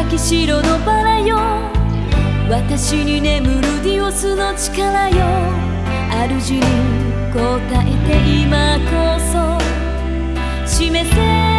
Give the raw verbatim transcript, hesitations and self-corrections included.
きしろのバラよ、私に眠るディオスの力よ。主に答えて今こそ示せ